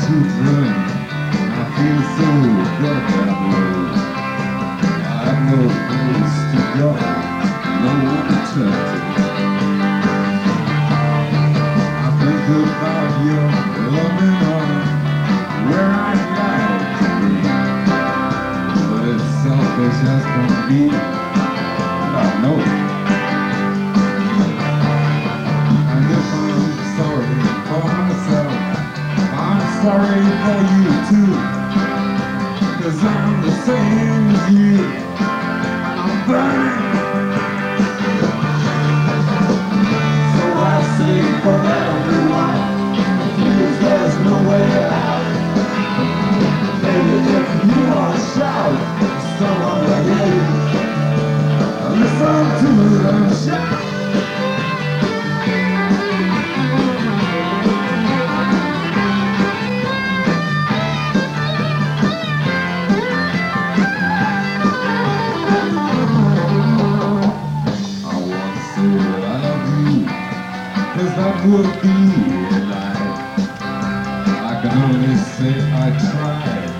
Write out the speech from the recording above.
to run. I feel so goddamn low. I have no place to go, no one to turn to. I think about your loving arm, where I'd like to be, but it's selfish as can be. I know. And if I'm sorry for myself, I'm sorry for you too, 'cause I'm the same as you. I'm burning. So I say for everyone who feels there's no way out, maybe if you want to shout, someone will hear you. Listen to them shout. Cause that would be a lie. I can only say I tried.